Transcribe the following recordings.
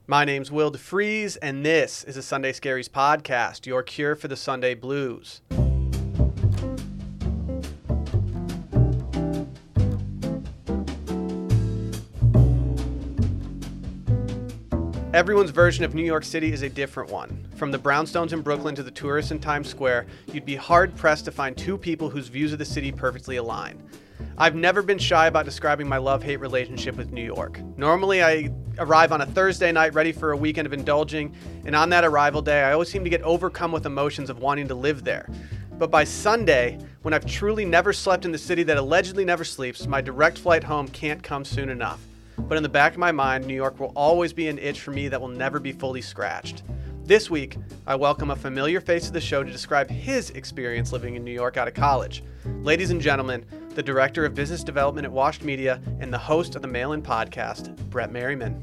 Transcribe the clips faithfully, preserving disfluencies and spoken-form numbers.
My name's Will DeFries, and this is a Sunday Scaries podcast, your cure for the Sunday blues. Everyone's version of New York City is a different one. From the brownstones in Brooklyn to the tourists in Times Square, you'd be hard-pressed to find two people whose views of the city perfectly align. I've never been shy about describing my love-hate relationship with New York. Normally, I arrive on a Thursday night ready for a weekend of indulging, and on that arrival day, I always seem to get overcome with emotions of wanting to live there. But by Sunday, when I've truly never slept in the city that allegedly never sleeps, my direct flight home can't come soon enough. But in the back of my mind, New York will always be an itch for me that will never be fully scratched. This week, I welcome a familiar face of the show to describe his experience living in New York out of college. Ladies and gentlemen, the Director of Business Development at Washed Media and the host of the Mail-In Podcast, Brett Merriman.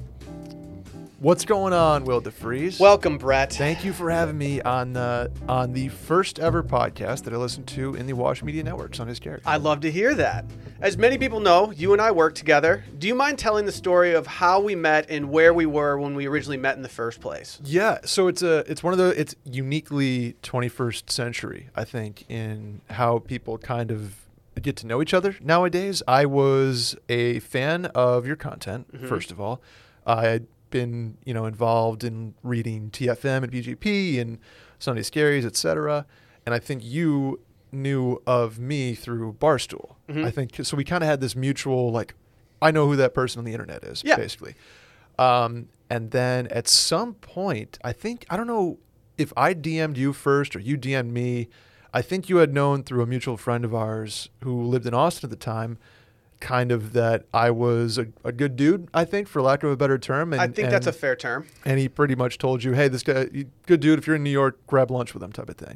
What's going on, Will DeFries? Welcome, Brett. Thank you for having me on the on the first ever podcast that I listened to in the Washed Media Network, Sunday Scaries. I love to hear that. As many people know, you and I work together. Do you mind telling the story of how we met and where we were when we originally met in the first place? Yeah, so it's a it's one of the it's uniquely twenty-first century, I think, in how people kind of get to know each other nowadays. I was a fan of your content, mm-hmm. first of all. I had been, you know, involved in reading T F M and B G P and Sunday Scaries, et cetera. And I think you knew of me through Barstool. Mm-hmm. I think so. We kind of had this mutual, like, I know who that person on the internet is, yeah. basically. Um, and then at some point, I think, I don't know if I D M'd you first or you D M'd me. I think you had known through a mutual friend of ours who lived in Austin at the time, kind of that I was a, a good dude, I think, for lack of a better term. And, I think and, that's a fair term. And he pretty much told you, hey, this guy, good dude, if you're in New York, grab lunch with him type of thing.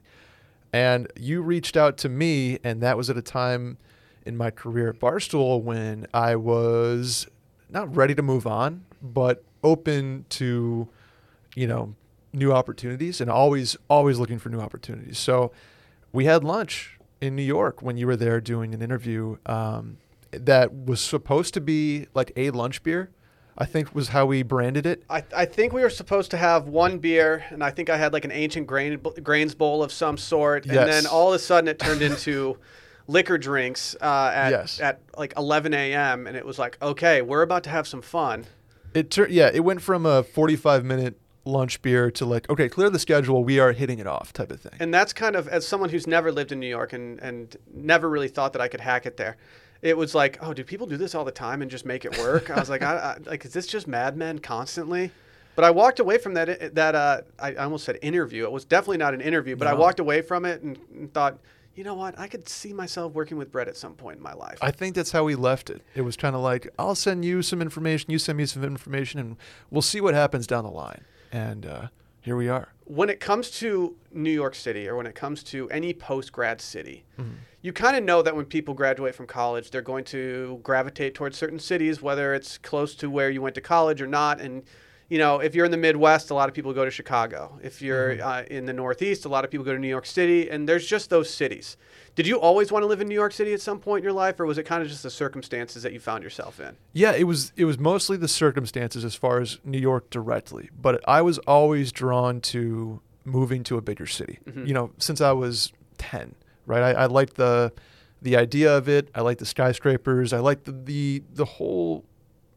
And you reached out to me, and that was at a time in my career at Barstool when I was not ready to move on, but open to, you know, new opportunities and always, always looking for new opportunities. So we had lunch in New York when you were there doing an interview um, that was supposed to be like a lunch beer, I think was how we branded it. I, I think we were supposed to have one beer, and I think I had like an ancient grain, grains bowl of some sort. Yes. And then all of a sudden it turned into liquor drinks uh, at, yes. at like eleven a.m. And it was like, okay, we're about to have some fun. It tur- Yeah, it went from a forty-five minute lunch beer to like, okay, clear the schedule, we are hitting it off type of thing. And that's kind of, as someone who's never lived in New York and, and never really thought that I could hack it there, it was like, oh, do people do this all the time and just make it work? I was like, I, I, like, is this just Mad Men constantly? But I walked away from that, that uh, I almost said interview. It was definitely not an interview, but no. I walked away from it and, and thought, you know what? I could see myself working with Brett at some point in my life. I think that's how we left it. It was kind of like, I'll send you some information, you send me some information, and we'll see what happens down the line. And uh, here we are. When it comes to New York City, or when it comes to any post-grad city, mm-hmm. you kind of know that when people graduate from college, they're going to gravitate towards certain cities, whether it's close to where you went to college or not. And, you know, if you're in the Midwest, a lot of people go to Chicago. If you're mm-hmm. uh, in the Northeast, a lot of people go to New York City. And there's just those cities. Did you always want to live in New York City at some point in your life, or was it kind of just the circumstances that you found yourself in? Yeah, it was it was mostly the circumstances as far as New York directly. But I was always drawn to moving to a bigger city, mm-hmm. you know, since I was ten, right? I, I liked the the idea of it. I liked the skyscrapers. I liked the, the, the whole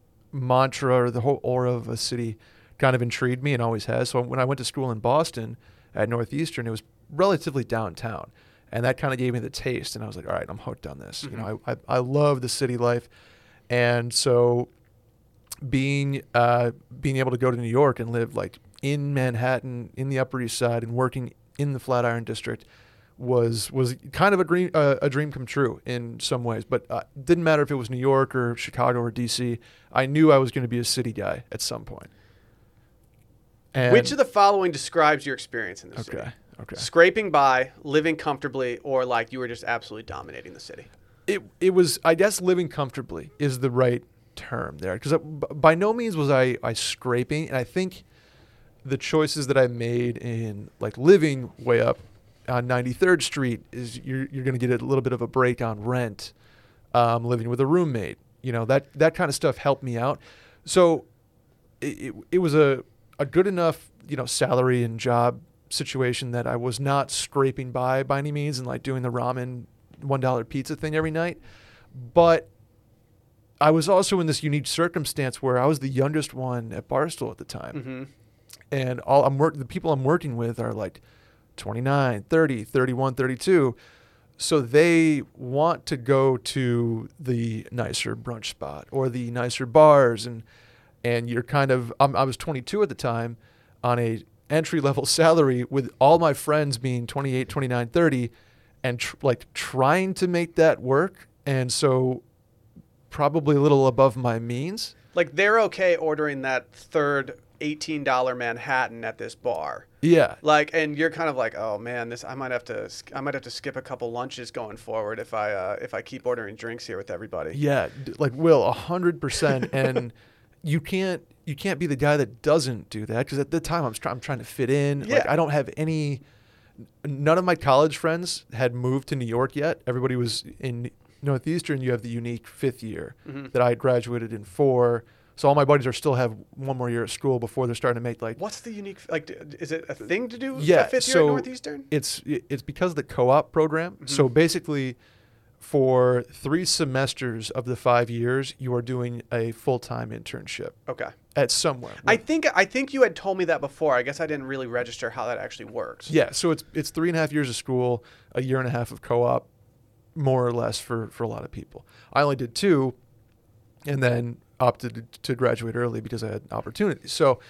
mantra or the whole aura of a city kind of intrigued me and always has. So when I went to school in Boston at Northeastern, it was relatively downtown. And that kind of gave me the taste. And I was like, all right, I'm hooked on this. Mm-hmm. You know, I, I I love the city life. And so being uh, being able to go to New York and live like in Manhattan, in the Upper East Side, and working in the Flatiron District was was kind of a dream, uh, a dream come true in some ways. But uh, didn't matter if it was New York or Chicago or D C. I knew I was going to be a city guy at some point. And which of the following describes your experience in the okay. city? Okay. Scraping by, living comfortably, or like you were just absolutely dominating the city? It it was, I guess, living comfortably is the right term there. Because by no means was I, I scraping. And I think the choices that I made in like living way up on ninety-third Street is you're you're going to get a little bit of a break on rent, um, living with a roommate. You know, that, that kind of stuff helped me out. So it, it, it was a a good enough, you know, salary and job situation that I was not scraping by by any means and like doing the ramen one dollar pizza thing every night. But I was also in this unique circumstance where I was the youngest one at Barstool at the time. Mm-hmm. And all I'm work the people I'm working with are like twenty-nine, thirty, thirty-one, thirty-two. So they want to go to the nicer brunch spot or the nicer bars, and and you're kind of I'm, I was twenty-two at the time on a entry level salary with all my friends being twenty-eight, twenty-nine, thirty, and tr- like trying to make that work. And so probably a little above my means. Like they're okay ordering that third eighteen dollar Manhattan at this bar. Yeah. Like, and you're kind of like, oh man, this I might have to I might have to skip a couple lunches going forward if I uh, if I keep ordering drinks here with everybody. Yeah, d- like Will, a hundred percent. And you can't you can't be the guy that doesn't do that, because at the time I'm try- I'm trying to fit in. Yeah. Like I don't have any. None of my college friends had moved to New York yet. Everybody was in Northeastern. You have the unique fifth year Mm-hmm. that I had graduated in four. So all my buddies are still have one more year at school before they're starting to make like. What's the unique like? d- Is it a thing to do? Yeah, a fifth year so at Northeastern. It's it's because of the co-op program. Mm-hmm. So basically, for three semesters of the five years, you are doing a full-time internship Okay. at somewhere. I think I think you had told me that before. I guess I didn't really register how that actually works. Yeah, so it's it's three and a half years of school, a year and a half of co-op, more or less for, for a lot of people. I only did two, and then opted to graduate early because I had opportunities. So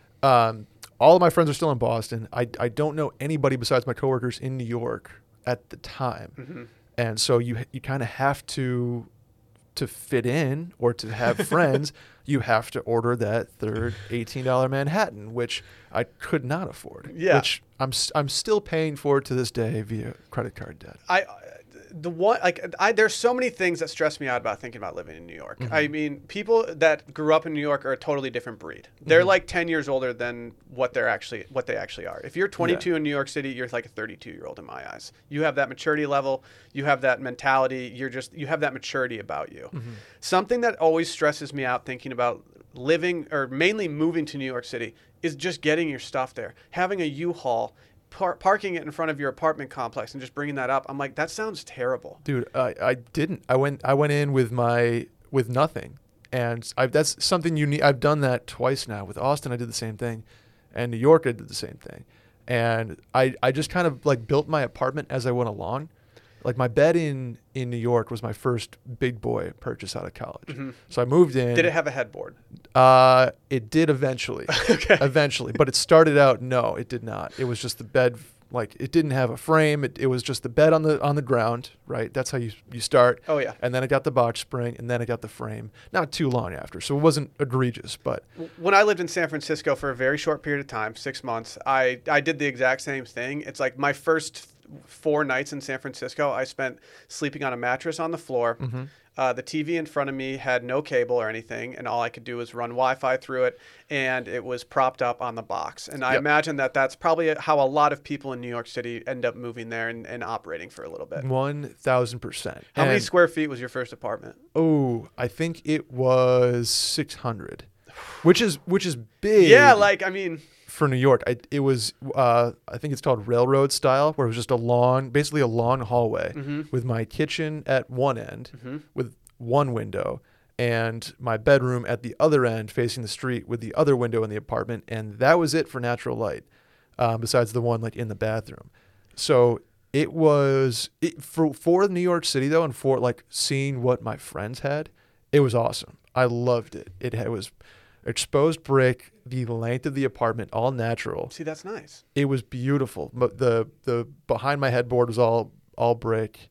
um, all of my friends are still in Boston. I, I don't know anybody besides my coworkers in New York at the time. Mm-hmm. And so you you kind of have to to fit in or to have friends, you have to order that third eighteen dollar Manhattan, which I could not afford. Yeah. Which I'm s- I'm still paying for to this day via credit card debt. I the one like I there's so many things that stress me out about thinking about living in New York. Mm-hmm. I mean, people that grew up in New York are a totally different breed. They're Mm-hmm. like ten years older than what they're actually what they actually are. If you're twenty-two Yeah. in New York City, you're like a thirty-two year old in my eyes. You have that maturity level, you have that mentality, you're just you have that maturity about you. Mm-hmm. Something that always stresses me out thinking about living or mainly moving to New York City is just getting your stuff there. Having a U-Haul, par- parking it in front of your apartment complex and just bringing that up. I'm like, that sounds terrible. Dude, I, I didn't. I went I went in with my with nothing, and I, that's something unique. I've done that twice now. With Austin, I did the same thing, and New York, I did the same thing, and I I just kind of like built my apartment as I went along. Like my bed in in New York was my first big boy purchase out of college. Mm-hmm. So I moved in. Did it have a headboard? Uh, it did eventually. Okay. Eventually, but it started out no, it did not. It was just the bed. Like it didn't have a frame. It, it was just the bed on the on the ground. Right. That's how you you start. Oh yeah. And then it got the box spring, and then it got the frame. Not too long after, so it wasn't egregious. But When I lived in San Francisco for a very short period of time, six months, I, I did the exact same thing. It's like my first four nights in San Francisco, I spent sleeping on a mattress on the floor. Mm-hmm. Uh, the T V in front of me had no cable or anything, and all I could do was run Wi-Fi through it, and it was propped up on the box. And I Yep. imagine that that's probably how a lot of people in New York City end up moving there and, and operating for a little bit. one thousand percent. How many square feet was your first apartment? Oh, I think it was six hundred, which is which is big. Yeah, like, I mean... for New York. I, it was, uh, I think it's called railroad style, where it was just a long, basically a long hallway Mhm. with my kitchen at one end Mhm. with one window and my bedroom at the other end facing the street with the other window in the apartment. And that was it for natural light, um, besides the one like in the bathroom. So it was, it, for, for New York City though, and for like seeing what my friends had, it was awesome. I loved it. It, had, it was exposed brick, the length of the apartment, all natural. See, that's nice. It was beautiful. But the the behind my headboard was all all brick.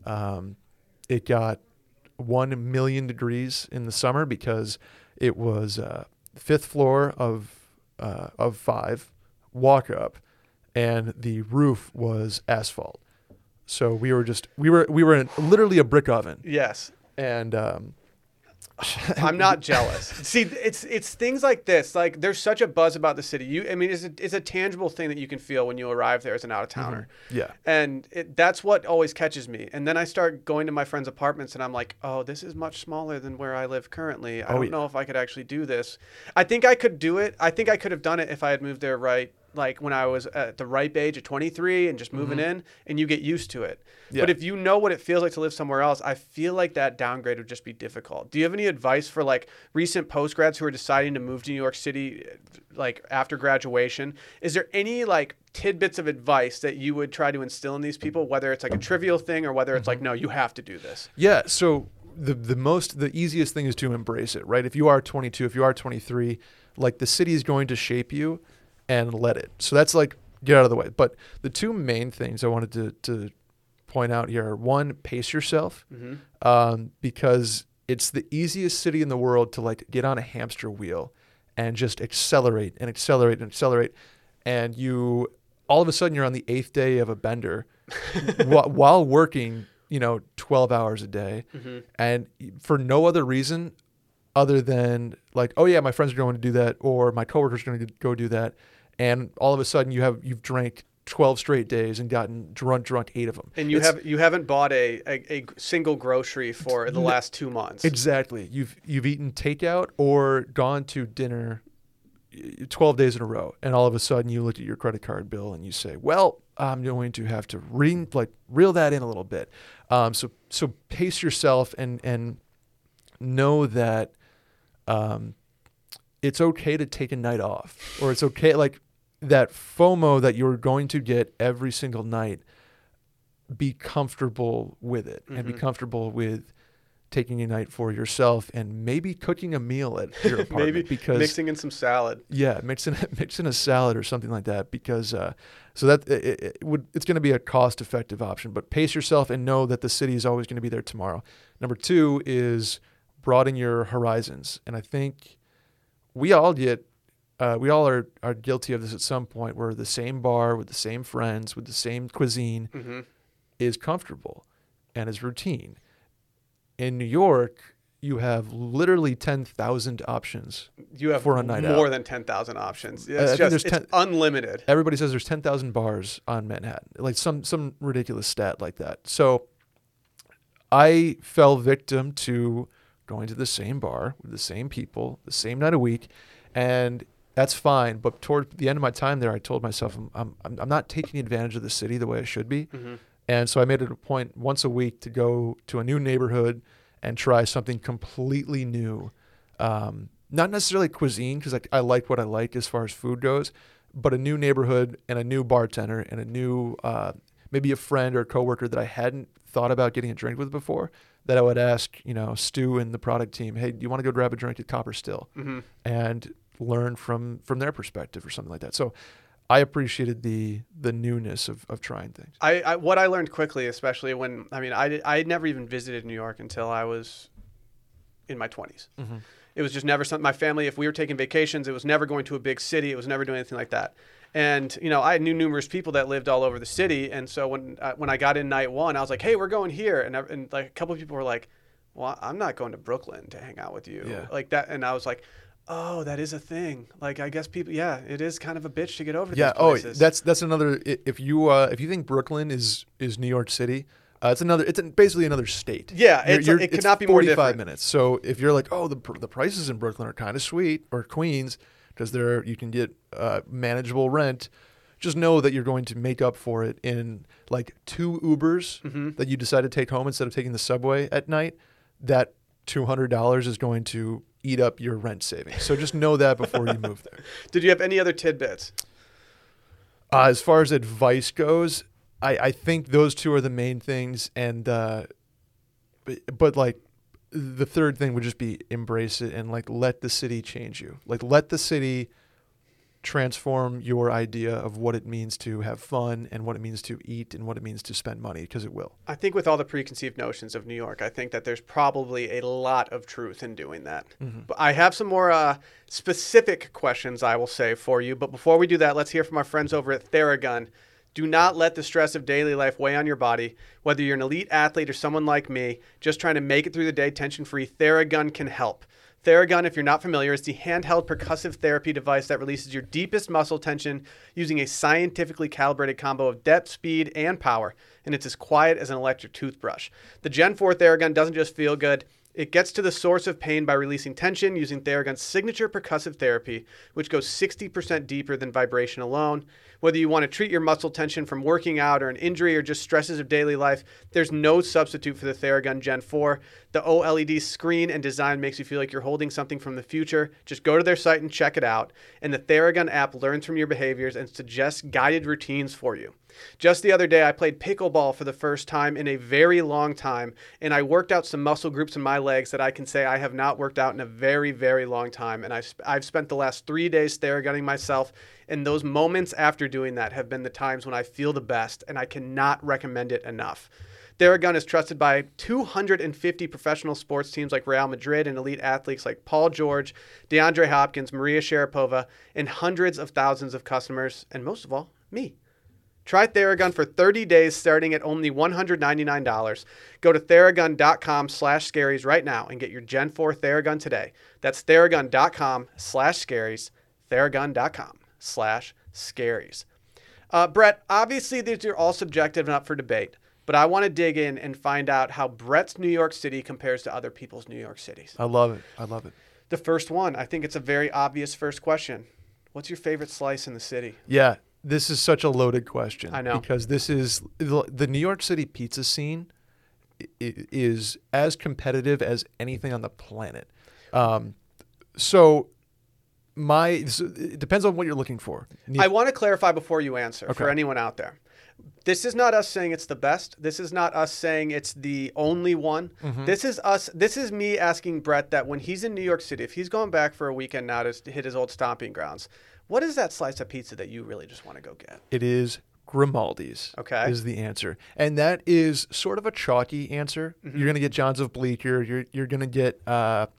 Um, it got one million degrees in the summer because it was uh, fifth floor of uh, of five, walk up, and the roof was asphalt. So we were just we were we were in literally a brick oven. Yes. And um, I'm not jealous. See, it's it's things like this. Like, there's such a buzz about the city. You, I mean, it's a, it's a tangible thing that you can feel when you arrive there as an out-of-towner. Mm-hmm. Yeah. And it, that's what always catches me. And then I start going to my friends' apartments, and I'm like, oh, this is much smaller than where I live currently. I Oh, don't yeah. know if I could actually do this. I think I could do it. I think I could have done it if I had moved there right, like when I was at the ripe age of twenty-three and just moving Mm-hmm. in, and you get used to it. Yeah. But if you know what it feels like to live somewhere else, I feel like that downgrade would just be difficult. Do you have any advice for like recent postgrads who are deciding to move to New York City, like after graduation? Is there any like tidbits of advice that you would try to instill in these people, whether it's like a trivial thing or whether it's like, no, you have to do this? Yeah. So the the most the easiest thing is to embrace it, right? If you are twenty-two, if you are twenty-three, like the city is going to shape you, and let it. So that's like get out of the way. But the two main things I wanted to to point out here are, one, pace yourself, Mm-hmm. um, because it's the easiest city in the world to like get on a hamster wheel and just accelerate and accelerate and accelerate, and you all of a sudden you're on the eighth day of a bender while, while working, you know, twelve hours a day, Mm-hmm. and for no other reason other than like, oh yeah, my friends are going to do that, or my coworkers are going to go do that, and all of a sudden you have you've drank twelve straight days and gotten drunk drunk eight of them. And you It's- have you haven't bought a, a, a single grocery for the last two months. Exactly. You've you've eaten takeout or gone to dinner twelve days in a row, and all of a sudden you look at your credit card bill and you say, "Well, I'm going to have to re- like reel that in a little bit." Um, so so pace yourself and and know that um, it's okay to take a night off, or it's okay like that FOMO that you're going to get every single night. Be comfortable with it, and be Mhm. comfortable with taking a night for yourself, and maybe cooking a meal at your apartment. Maybe because mixing in some salad. yeah, mixing mixing a salad or something like that. Because uh, so that it, it would it's going to be a cost effective option. But pace yourself and know that the city is always going to be there tomorrow. Number two is broaden your horizons, and I think we all get. Uh, we all are, are guilty of this at some point, where the same bar with the same friends with the same cuisine Mm-hmm. is comfortable and is routine. In New York, you have literally ten thousand options. You have For a night more out. than ten thousand options. I It's think just there's it's ten unlimited. Everybody says there's ten thousand bars on Manhattan, like some some ridiculous stat like that. So I fell victim to going to the same bar with the same people, the same night a week, and that's fine. But toward the end of my time there, I told myself I'm I'm, I'm not taking advantage of the city the way I should be. Mm-hmm. And so I made it a point once a week to go to a new neighborhood and try something completely new. Um, not necessarily cuisine, because I, I like what I like as far as food goes, but a new neighborhood and a new bartender and a new, uh, maybe a friend or a coworker that I hadn't thought about getting a drink with before, that I would ask, you know, Stu and the product team, hey, do you want to go grab a drink at Copper Still? Mm-hmm. And learn from from their perspective or something like that. So I appreciated the the newness of, of trying things. I, I what I learned quickly, especially when I mean I did, I had never even visited New York until I was in my twenties. Mm-hmm. It was just never something. My family, if we were taking vacations, it was never going to a big city. It was never doing anything like that. And you know, I knew numerous people that lived all over the city. And so when uh, when I got in night one, I was like, "Hey, we're going here," and ev- and like a couple of people were like, "Well, I'm not going to Brooklyn to hang out with you," Yeah. like that. And I was like, oh, that is a thing. Like, I guess people, yeah, it is kind of a bitch to get over to Yeah. these Oh, places. that's that's another. i- If you uh, if you think Brooklyn is is New York City, uh, it's another. It's basically another state. Yeah, You're- it's, you're- it could it's not be more forty-five different. minutes. So if you're like, oh, the pr- the prices in Brooklyn are kind of sweet, or Queens, because they're you can get uh, manageable rent. Just know that you're going to make up for it in like two Ubers Mm-hmm. that you decide to take home instead of taking the subway at night. That two hundred dollars is going to eat up your rent savings. So just know that before you move there. Did you have any other tidbits? Uh, as far as advice goes, I, I think those two are the main things. And, uh, but, but like the third thing would just be embrace it and like let the city change you. Like let the city transform your idea of what it means to have fun and what it means to eat and what it means to spend money, because it will. I think with all the preconceived notions of New York, I think that there's probably a lot of truth in doing that. Mm-hmm. But I have some more uh, specific questions I will say for you. But before we do that, let's hear from our friends over at Theragun. Do not let the stress of daily life weigh on your body. Whether you're an elite athlete or someone like me, just trying to make it through the day tension-free, Theragun can help. Theragun, if you're not familiar, is the handheld percussive therapy device that releases your deepest muscle tension using a scientifically calibrated combo of depth, speed, and power, and it's as quiet as an electric toothbrush. The Gen four Theragun doesn't just feel good. It gets to the source of pain by releasing tension using Theragun's signature percussive therapy, which goes sixty percent deeper than vibration alone. Whether you want to treat your muscle tension from working out or an injury or just stresses of daily life, there's no substitute for the Theragun Gen four. The OLED screen and design makes you feel like you're holding something from the future. Just go to their site and check it out. And the Theragun app learns from your behaviors and suggests guided routines for you. Just the other day, I played pickleball for the first time in a very long time, and I worked out some muscle groups in my legs that I can say I have not worked out in a very, very long time. And I've, I've spent the last three days Theragunning myself, and those moments after doing that have been the times when I feel the best, and I cannot recommend it enough. Theragun is trusted by two hundred fifty professional sports teams like Real Madrid and elite athletes like Paul George, DeAndre Hopkins, Maria Sharapova, and hundreds of thousands of customers, and most of all, me. Try Theragun for thirty days starting at only one hundred ninety-nine dollars. Go to Theragun.com slash scaries right now and get your Gen four Theragun today. That's Theragun.com slash scaries. Theragun.com slash scaries. Uh, Brett, obviously these are all subjective and up for debate, but I want to dig in and find out how Brett's New York City compares to other people's New York cities. I love it. I love it. The first one, I think it's a very obvious first question. What's your favorite slice in the city? Yeah. This is such a loaded question. I know. Because this is the New York City pizza scene is as competitive as anything on the planet. Um, so my so it depends on what you're looking for. I want to clarify before you answer Okay. for anyone out there. This is not us saying it's the best. This is not us saying it's the only one. Mm-hmm. This is us. This is me asking Brett that when he's in New York City, if he's going back for a weekend now to hit his old stomping grounds, what is that slice of pizza that you really just want to go get? It is Grimaldi's. Okay. Is the answer. And that is sort of a chalky answer. Mm-hmm. You're going to get John's of Bleecker. You're you're going to get uh,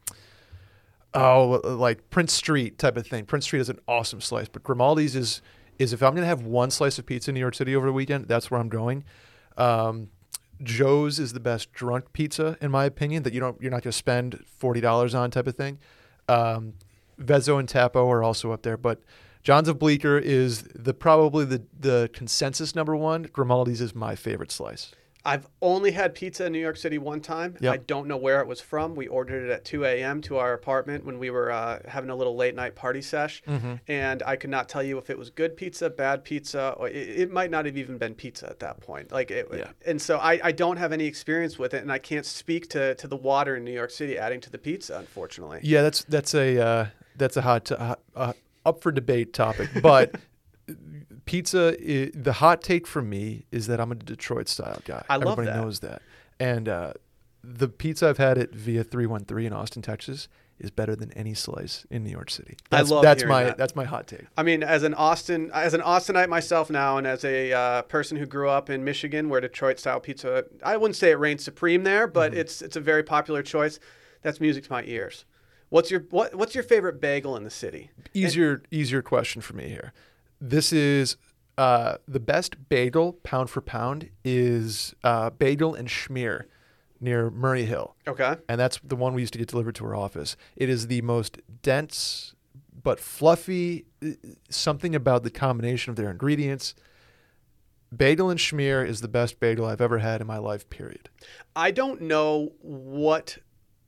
oh like Prince Street type of thing. Prince Street is an awesome slice, but Grimaldi's is is if I'm going to have one slice of pizza in New York City over the weekend, that's where I'm going. Um, Joe's is the best drunk pizza in my opinion that you don't you're not going to spend forty dollars on type of thing. Um, Vezzo and Tapo are also up there, but John's of Bleecker is the probably the the consensus number one. Grimaldi's is my favorite slice. I've only had pizza in New York City one time. Yep. I don't know where it was from. We ordered it at two a.m. to our apartment when we were uh, having a little late night party sesh. Mm-hmm. And I could not tell you if it was good pizza, bad pizza, or it, it might not have even been pizza at that point. Like, it, Yeah. And so I, I don't have any experience with it, and I can't speak to, to the water in New York City adding to the pizza, unfortunately. Yeah, that's that's a uh, that's a hot uh, uh, up for debate topic, but. Pizza, i the hot take from me is that I'm a Detroit style guy. I love Everybody that. knows that. And uh, the pizza I've had at Via three one three in Austin, Texas is better than any slice in New York City. I That's, love that's hearing my that. that's my hot take. I mean, as an Austin, as an Austinite myself now, and as a uh, person who grew up in Michigan, where Detroit-style pizza, I wouldn't say it reigns supreme there, but Mm-hmm. it's it's a very popular choice. That's music to my ears. What's your what What's your favorite bagel in the city? Easier easier question for me here. This is uh, the best bagel pound for pound is uh, Bagel and Schmear near Murray Hill. Okay. And that's the one we used to get delivered to our office. It is the most dense but fluffy, something about the combination of their ingredients. Bagel and Schmear is the best bagel I've ever had in my life, period. I don't know what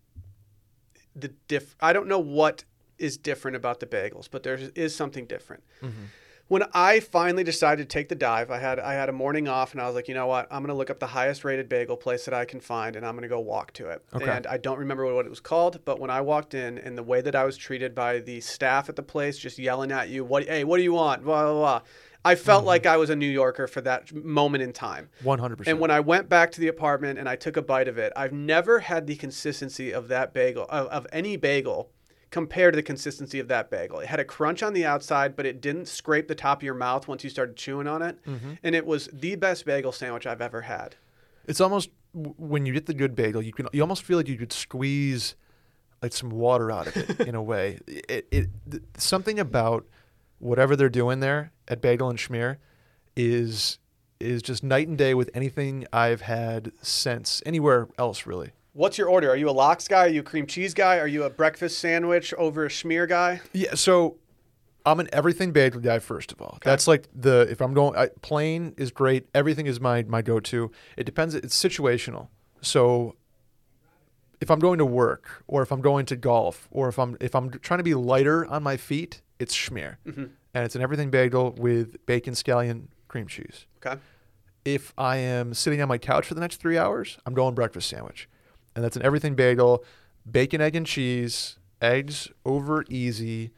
the diff. I don't know what is different about the bagels, but there is something different. Mm-hmm. When I finally decided to take the dive, I had I had a morning off, and I was like, you know what? I'm going to look up the highest rated bagel place that I can find, and I'm going to go walk to it. Okay. And I don't remember what it was called, but when I walked in, and the way that I was treated by the staff at the place, just yelling at you, "What? Hey, what do you want?" Blah blah blah. I felt Mm-hmm. like I was a New Yorker for that moment in time. one hundred percent. And when I went back to the apartment and I took a bite of it, I've never had the consistency of that bagel, of, of any bagel, compared to the consistency of that bagel. It had a crunch on the outside, but it didn't scrape the top of your mouth once you started chewing on it. Mm-hmm. And it was the best bagel sandwich I've ever had. It's almost, when you get the good bagel, you can you almost feel like you could squeeze like some water out of it in a way. It, it th- something about whatever they're doing there at Bagel and Schmear is is just night and day with anything I've had since anywhere else, really. What's your order? Are you a lox guy? Are you a cream cheese guy? Are you a breakfast sandwich over a schmear guy? Yeah, so I'm an everything bagel guy, first of all. Okay. That's like the, if I'm going, I, plain is great. Everything is my, my go-to. It depends. It's situational. So if I'm going to work or if I'm going to golf or if I'm, if I'm trying to be lighter on my feet, it's schmear. Mm-hmm. And it's an everything bagel with bacon, scallion, cream cheese. Okay. If I am sitting on my couch for the next three hours, I'm going breakfast sandwich. And that's an everything bagel, bacon, egg, and cheese, eggs over easy,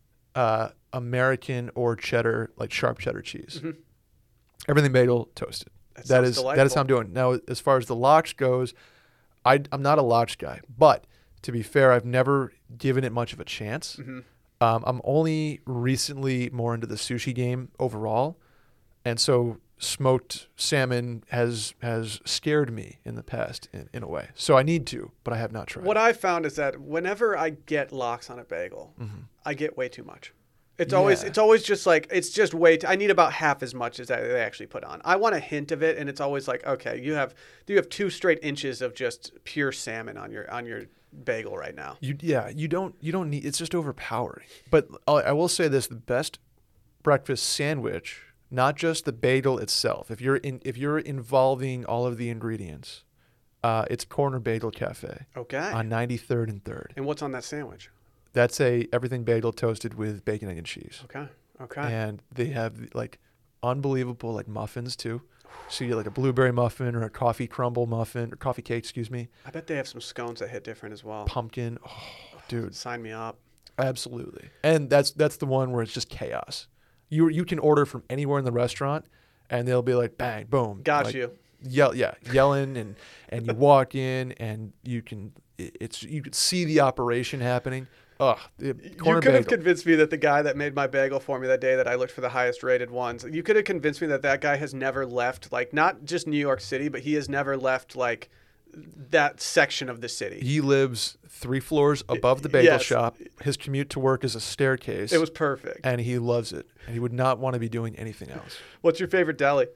uh, American or cheddar, like sharp cheddar cheese. Mm-hmm. Everything bagel, toasted. That, that is delightful. That is how I'm doing. Now, as far as the lox goes, I, I'm not a lox guy. But to be fair, I've never given it much of a chance. Mm-hmm. Um, I'm only recently more into the sushi game overall. And so smoked salmon has has scared me in the past in, in a way. So I need to, but I have not tried. What I found is that whenever I get lox on a bagel, mm-hmm. I get way too much. It's yeah. always it's always just like it's just way too, I need about half as much as they actually put on. I want a hint of it, and it's always like, okay, you have you have two straight inches of just pure salmon on your on your bagel right now. You yeah, you don't you don't need, it's just overpowering. But I'll, I will say this, the best breakfast sandwich, not just the bagel itself. If you're in, if you're involving all of the ingredients, uh, it's Corner Bagel Cafe. Okay. On ninety-third and third. And what's on that sandwich? That's a everything bagel toasted with bacon, egg, and cheese. Okay. Okay. And they have like unbelievable like muffins too. So you get like a blueberry muffin or a coffee crumble muffin or coffee cake, excuse me. I bet they have some scones that hit different as well. Pumpkin. Oh, dude. Sign me up. Absolutely. And that's that's the one where it's just chaos. You you can order from anywhere in the restaurant, and they'll be like, bang, boom. Got like, you. Yell, yeah, yelling, and, and you walk in, and you can it's you can see the operation happening. Ugh, you could bagel. have convinced me that the guy that made my bagel for me that day that I looked for the highest rated ones, you could have convinced me that that guy has never left, like, not just New York City, but he has never left, like, that section of the city. He lives three floors above the bagel yes. shop. His commute to work is a staircase. It was perfect. And he loves it. And he would not want to be doing anything else. What's your favorite deli?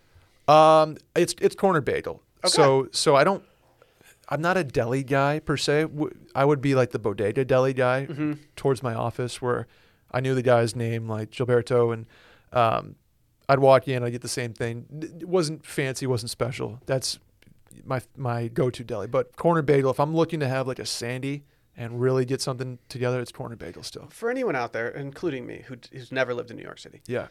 Um, it's it's Corner Bagel. Okay. So so I don't, I'm not a deli guy per se. I would be like the bodega deli guy mm-hmm. towards my office, where I knew the guy's name, like Gilberto, and um, I'd walk in, I'd get the same thing. It wasn't fancy, wasn't special. That's my my go-to deli. But Corner Bagel, if I'm looking to have like a Sandy and really get something together, it's Corner Bagel still. For anyone out there, including me, who, who's never lived in New York City. Yeah.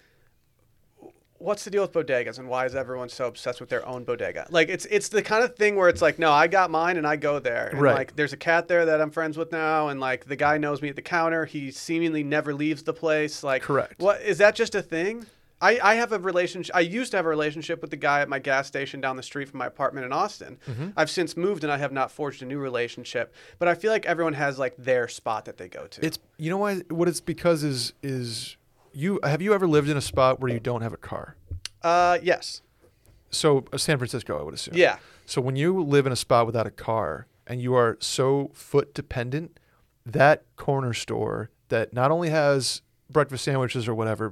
What's the deal with bodegas, and why is everyone so obsessed with their own bodega? Like, it's it's the kind of thing where it's like, no, I got mine and I go there. And right. like, there's a cat there that I'm friends with now, and like the guy knows me at the counter. He seemingly never leaves the place. Like, correct. What is that just a thing? I, I have a relationship. I used to have a relationship with the guy at my gas station down the street from my apartment in Austin. Mm-hmm. I've since moved and I have not forged a new relationship. But I feel like everyone has like their spot that they go to. It's you know why what it's because is is you have you ever lived in a spot where you don't have a car? Uh, yes. So uh, San Francisco, I would assume. Yeah. So when you live in a spot without a car and you are so foot dependent, that corner store that not only has breakfast sandwiches or whatever,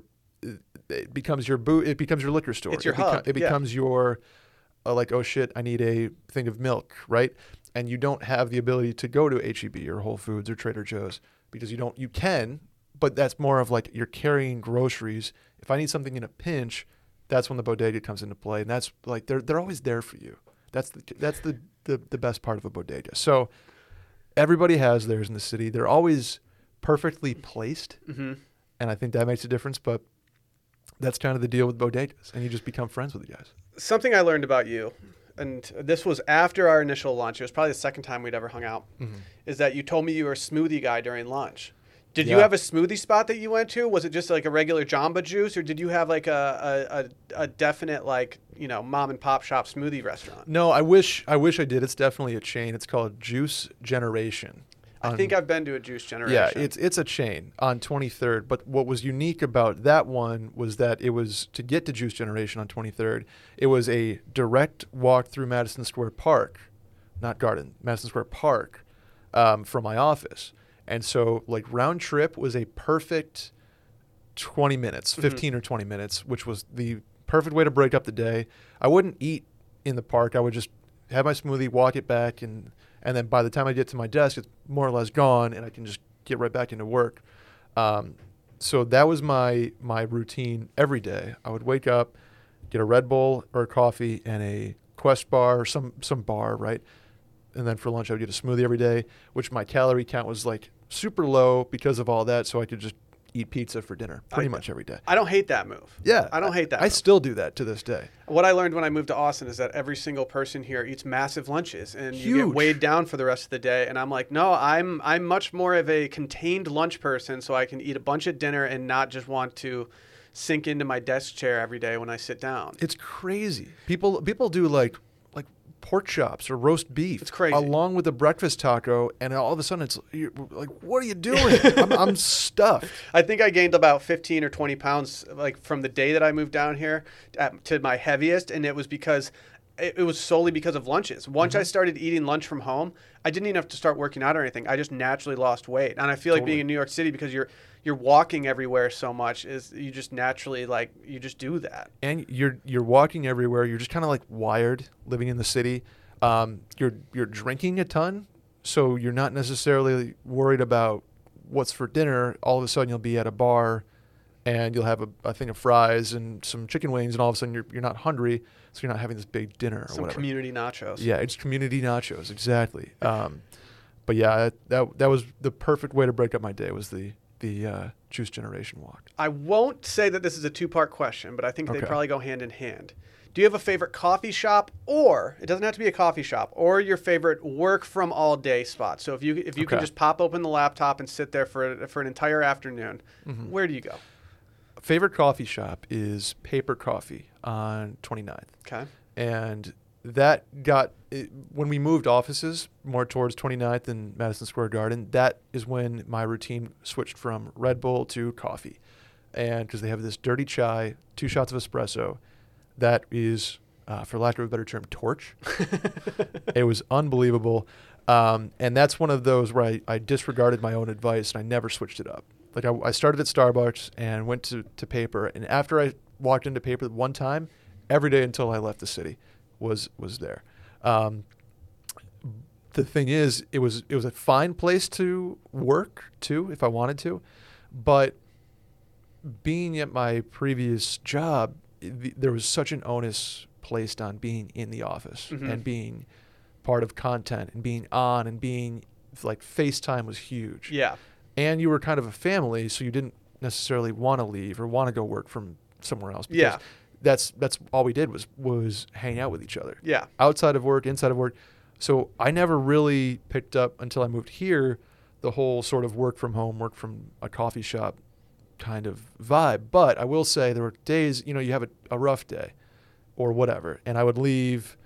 it becomes your boot. It becomes your liquor store. It's your it hub. Beco- it yeah. becomes your uh, like, oh shit, I need a thing of milk, right? And you don't have the ability to go to H E B or Whole Foods or Trader Joe's because you don't. You can, but that's more of like you're carrying groceries. If I need something in a pinch, that's when the bodega comes into play, and that's like they're they're always there for you. That's the that's the the, the best part of a bodega. So everybody has theirs in the city. They're always perfectly placed, mm-hmm. and I think that makes a difference. But that's kind of the deal with bodegas, and you just become friends with the guys. Something I learned about you, and this was after our initial lunch, it was probably the second time we'd ever hung out, mm-hmm. is that you told me you were a smoothie guy during lunch. Did yeah. you have a smoothie spot that you went to? Was it just like a regular Jamba Juice, or did you have like a, a, a definite like, you know, mom and pop shop smoothie restaurant? No, I wish I wish I did. It's definitely a chain. It's called Juice Generation. I on, think I've been to a Juice Generation. Yeah, it's it's a chain on twenty-third. But what was unique about that one was that it was, to get to Juice Generation on twenty-third, it was a direct walk through Madison Square Park, not Garden, Madison Square Park, um, from my office. And so, like, round trip was a perfect twenty minutes, fifteen mm-hmm. or twenty minutes, which was the perfect way to break up the day. I wouldn't eat in the park. I would just have my smoothie, walk it back, and and then by the time I get to my desk, it's more or less gone, and I can just get right back into work. Um, so that was my my routine every day. I would wake up, get a Red Bull or a coffee and a Quest bar or some some bar, right? And then for lunch, I would get a smoothie every day, which my calorie count was like super low because of all that. So I could just eat pizza for dinner pretty I, much every day. I don't hate that move. Yeah. I don't hate that I move. still do that to this day. What I learned when I moved to Austin is that every single person here eats massive lunches, and you Huge. get weighed down for the rest of the day. And I'm like, no, I'm I'm much more of a contained lunch person, so I can eat a bunch at dinner and not just want to sink into my desk chair every day when I sit down. It's crazy. People people do like like pork chops or roast beef. It's crazy. Along with a breakfast taco, and all of a sudden it's you're like, what are you doing? I'm, I'm stuffed. I think I gained about fifteen or twenty pounds like from the day that I moved down here at, to my heaviest, and it was because it, it was solely because of lunches. Once Mm-hmm. I started eating lunch from home, I didn't even have to start working out or anything. I just naturally lost weight. And I feel like Totally. being in New York City, because you're you're walking everywhere so much, is you just naturally like you just do that. And you're you're walking everywhere. You're just kind of like wired living in the city. Um, you're you're drinking a ton, so you're not necessarily worried about what's for dinner. All of a sudden, you'll be at a bar, and you'll have a, a thing of fries and some chicken wings, and all of a sudden you're you're not hungry, so you're not having this big dinner or Some whatever. community nachos. Yeah, it's community nachos, exactly. Um, but yeah, that, that that was the perfect way to break up my day. Was the the uh, Juice Generation walk. I won't say that this is a two-part question, but I think they Okay. probably go hand in hand. Do you have a favorite coffee shop, or it doesn't have to be a coffee shop, or your favorite work from all day spot? So if you if you can Okay. just pop open the laptop and sit there for for an entire afternoon, Mm-hmm. where do you go? Favorite coffee shop is Paper Coffee on twenty-ninth. Okay. And that got it, when we moved offices more towards twenty-ninth and Madison Square Garden, that is when my routine switched from Red Bull to coffee. And because they have this dirty chai, two shots of espresso, that is, uh, for lack of a better term, torch. It was unbelievable. Um, and that's one of those where I, I disregarded my own advice and I never switched it up. Like I, I started at Starbucks and went to, to Paper. And after I walked into Paper one time, every day until I left the city was was there. Um, the thing is, it was it was a fine place to work too, if I wanted to, but being at my previous job, the, there was such an onus placed on being in the office Mhm. and being part of content and being on and being like FaceTime was huge. Yeah. And you were kind of a family, so you didn't necessarily want to leave or want to go work from somewhere else. Because Yeah. That's that's all we did was was hang out with each other. Yeah. Outside of work, inside of work. So I never really picked up until I moved here the whole sort of work from home, work from a coffee shop kind of vibe. But I will say there were days, you know, you have a, a rough day or whatever, and I would leave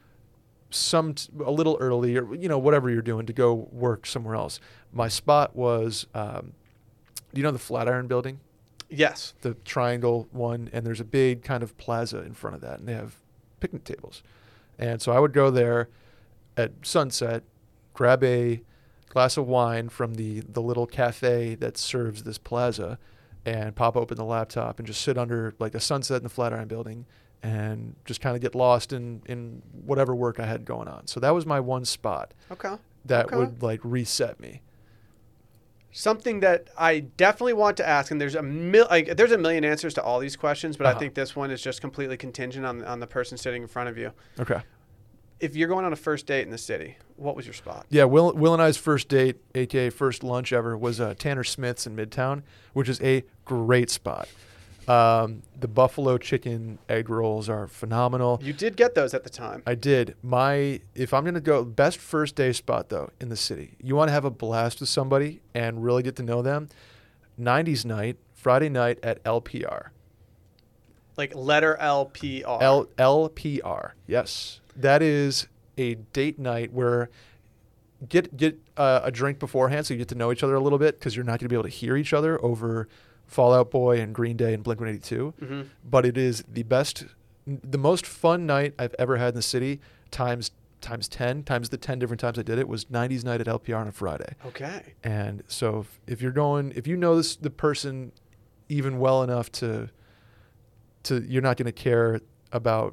some t- a little early or, you know, whatever you're doing to go work somewhere else. My spot was, um, do you know the Flatiron Building? Yes. The triangle one, and there's a big kind of plaza in front of that, and they have picnic tables. And so I would go there at sunset, grab a glass of wine from the, the little cafe that serves this plaza, and pop open the laptop and just sit under like a sunset in the Flatiron Building and just kind of get lost in, in whatever work I had going on. So that was my one spot Okay. that Okay. would like reset me. Something that I definitely want to ask, and there's a mil- like, there's a million answers to all these questions, but Uh-huh. I think this one is just completely contingent on on the person sitting in front of you. Okay. If you're going on a first date in the city, what was your spot? Yeah, Will Will and I's first date, aka first lunch ever, was uh, Tanner Smith's in Midtown, which is a great spot. Um, the buffalo chicken egg rolls are phenomenal. You did get those at the time. I did. My if I'm gonna go best first day spot though in the city, you want to have a blast with somebody and really get to know them. nineties night, Friday night at L P R. Like letter L P R. L L P R. Yes, that is a date night where get get uh, a drink beforehand so you get to know each other a little bit because you're not going to be able to hear each other over Fall Out Boy and Green Day and Blink one eighty-two. Mm-hmm. But it is the best, the most fun night I've ever had in the city. Times times ten times the ten different times I did it was nineties night at L P R on a Friday. Okay. And so if, if you're going, if you know this the person even well enough to to you're not going to care about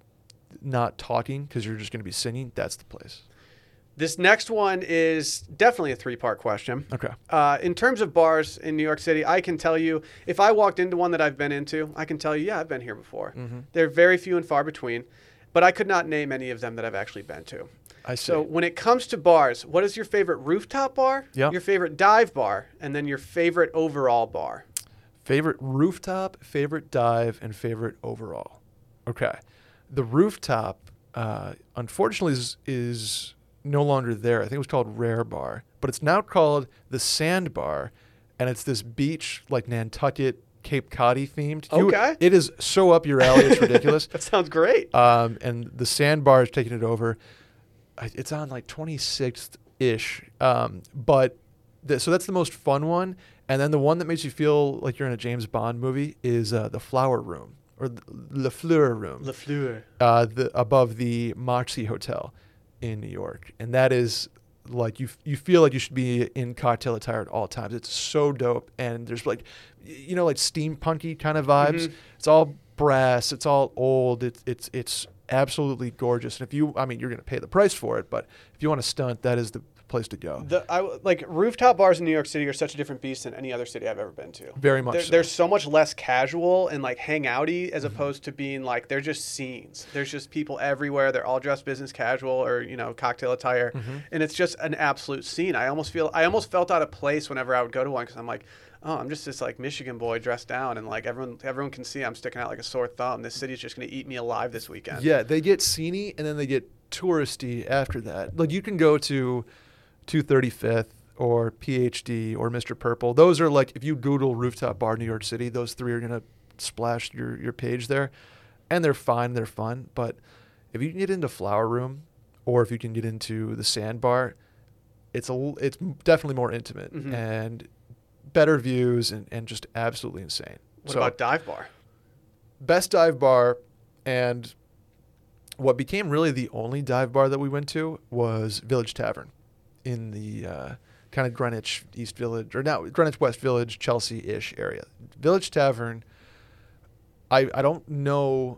not talking because you're just going to be singing, that's the place. This next one is definitely a three-part question. Okay. Uh, in terms of bars in New York City, I can tell you, if I walked into one that I've been into, I can tell you, yeah, I've been here before. Mm-hmm. They're very few and far between, but I could not name any of them that I've actually been to. I see. So when it comes to bars, what is your favorite rooftop bar, Yeah. your favorite dive bar, and then your favorite overall bar? Favorite rooftop, favorite dive, and favorite overall. Okay. The rooftop, uh, unfortunately, is, is no longer there. I think it was called Rare Bar, but it's now called the Sand Bar, and it's this beach like Nantucket, Cape Cod themed. You- Okay. it is so up your alley, it's ridiculous. That sounds great. Um, and the Sand Bar is taking it over. I- It's on like twenty-sixth-ish. Um, but th- so that's the most fun one. And then the one that makes you feel like you're in a James Bond movie is uh, the Flower Room or the Le Fleur Room. Le Fleur. uh, the above the Moxie Hotel in New York, and that is like you you feel like you should be in cocktail attire at all times. It's so dope, and there's like y- you know like steampunky kind of vibes. Mhm. It's all brass. It's all old. It's it's it's absolutely gorgeous. And if you, I mean, you're gonna pay the price for it, but if you want to stunt, that is the place to go. The I, like rooftop bars in New York City are such a different beast than any other city I've ever been to. Very much They're, so. they're so much less casual and like hangouty as Mhm. opposed to being like they're just scenes. There's just people everywhere. They're all dressed business casual or you know cocktail attire, Mhm. and it's just an absolute scene. I almost feel I almost felt out of place whenever I would go to one because I'm like, oh, I'm just this like Michigan boy dressed down and like everyone everyone can see I'm sticking out like a sore thumb. This city's just gonna eat me alive this weekend. Yeah, they get sceney and then they get touristy after that. Like you can go to two thirty-fifth or P H D or Mister Purple. Those are like if you Google rooftop bar New York City, those three are gonna splash your your page there, and they're fine, they're fun. But if you can get into Flower Room, or if you can get into the Sand Bar, it's a l- it's definitely more intimate Mhm. and better views and, and just absolutely insane. What So- about dive bar? best dive bar, and what became really the only dive bar that we went to was Village Tavern in the uh, kind of Greenwich East Village, or now Greenwich West Village, Chelsea-ish area. Village Tavern, I, I don't know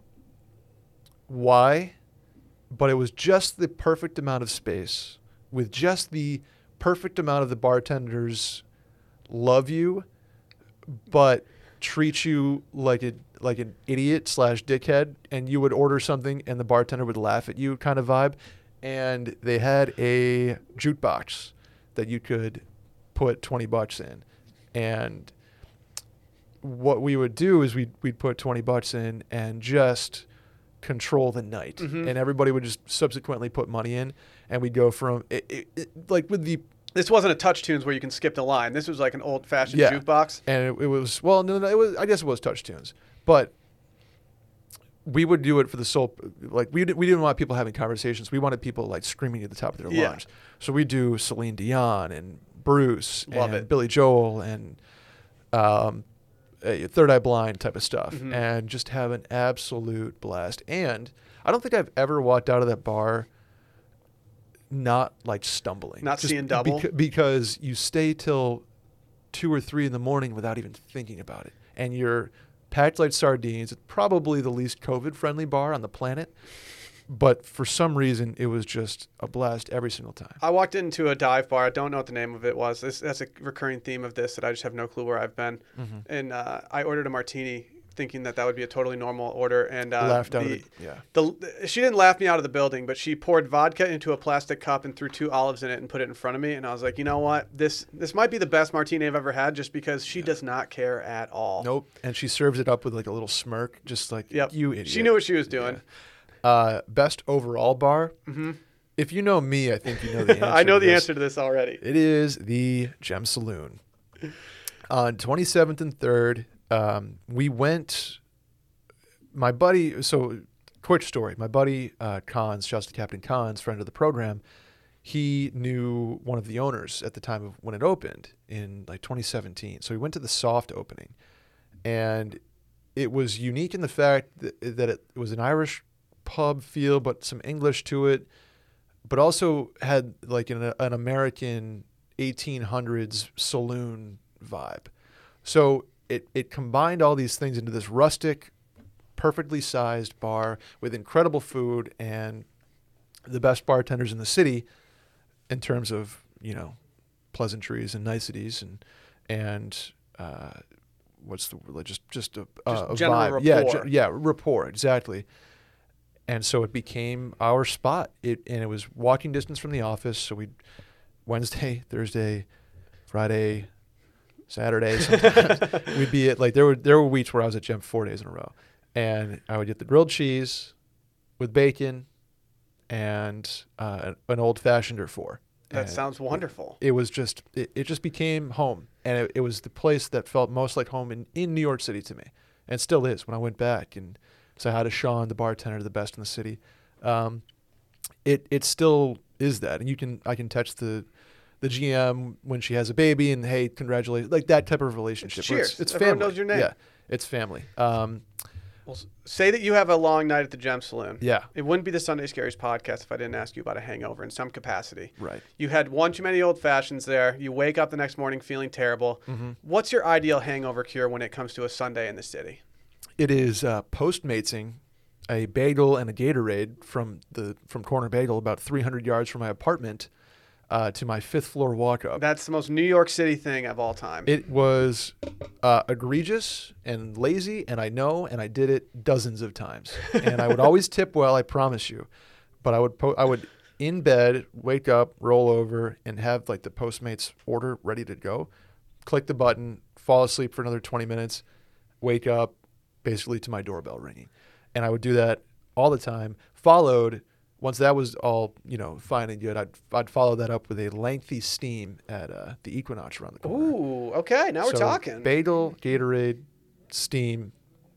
why, but it was just the perfect amount of space with just the perfect amount of the bartenders love you, but treat you like a like an idiot slash dickhead, and you would order something and the bartender would laugh at you kind of vibe. And they had a jukebox that you could put twenty bucks in, and what we would do is we'd we'd put twenty bucks in and just control the night, Mhm. and everybody would just subsequently put money in, and we'd go from it, it, it, like with the This wasn't a Touch Tunes where you can skip the line. This was like an old fashioned Yeah. jukebox. and it, it was well no no it was I guess it was Touch Tunes, but we would do it for the sole like we didn't we didn't want people having conversations. We wanted people like screaming at the top of their Yeah. lungs. So we do Celine Dion and Bruce Love and it. Billy Joel and um, uh, Third Eye Blind type of stuff, Mhm. and just have an absolute blast. And I don't think I've ever walked out of that bar not like stumbling, Not Just seeing double? beca- because you stay till two or three in the morning without even thinking about it, and you're packed like sardines. It's probably the least COVID friendly bar on the planet, but for some reason it was just a blast every single time. I walked into a dive bar. I don't know what the name of it was. This, that's a recurring theme of this that I just have no clue where I've been. Mm-hmm. And uh, I ordered a martini thinking that that would be a totally normal order. And uh, Laughed out the, of it. Yeah. the she didn't laugh me out of the building, but she poured vodka into a plastic cup and threw two olives in it and put it in front of me. And I was like, you know what? This this might be the best martini I've ever had, just because she does not care at all. Nope. And she serves it up with like a little smirk, just like, Yep. you idiot. She knew what she was doing. Yeah. Uh, best overall bar. hmm If you know me, I think you know the answer. I know to the this. answer to this already. It is the Gem Saloon. On twenty-seventh and third, um, we went. My buddy, so quick story. My buddy uh, Cons, shouts to Captain Cons, friend of the program. He knew one of the owners at the time of when it opened in like twenty seventeen. So he went to the soft opening, and it was unique in the fact that, that it was an Irish pub feel, but some English to it, but also had like an, an American eighteen hundreds saloon vibe. So it, it combined all these things into this rustic, perfectly sized bar with incredible food and the best bartenders in the city in terms of, you know, pleasantries and niceties and and uh, what's the word? Just just a, Just a general vibe. rapport. Yeah, ge- yeah, rapport, exactly. And so it became our spot. It and it was walking distance from the office. So we Wednesday, Thursday, Friday, Saturday. Sometimes we'd be at like there were there were weeks where I was at Gem four days in a row, and I would get the grilled cheese with bacon and uh, an old fashioned or four. That And sounds wonderful. It was just it, it just became home, and it, it was the place that felt most like home in, in New York City to me, and it still is. When I went back and said hi to Sean, the bartender, the best in the city, um, it it still is that, and you can I can touch the the G M when she has a baby, and hey, congratulations, like that type of relationship. where Cheers. It's, it's Everyone family. knows your name. Yeah, it's family. Um, Well, s- say that you have a long night at the Gem Saloon. yeah, It wouldn't be the Sunday Scaries podcast if I didn't ask you about a hangover in some capacity. right. You had one too many old fashions there. You wake up the next morning feeling terrible. Mm-hmm. What's your ideal hangover cure when it comes to a Sunday in the city? It is uh, Postmatesing a bagel and a Gatorade from the from Corner Bagel about three hundred yards from my apartment uh, to my fifth floor walk up. That's the most New York City thing of all time. It was uh, egregious and lazy, and I know, and I did it dozens of times. And I would always tip well, I promise you. But I would po- I would in bed wake up, roll over, and have like the Postmates order ready to go. Click the button, fall asleep for another twenty minutes, wake up, basically to my doorbell ringing. And I would do that all the time. Followed, once that was all, you know, fine and good, I'd I'd follow that up with a lengthy steam at uh, the Equinox around the corner. Ooh, okay. Now we're So, talking. Bagel, Gatorade, steam,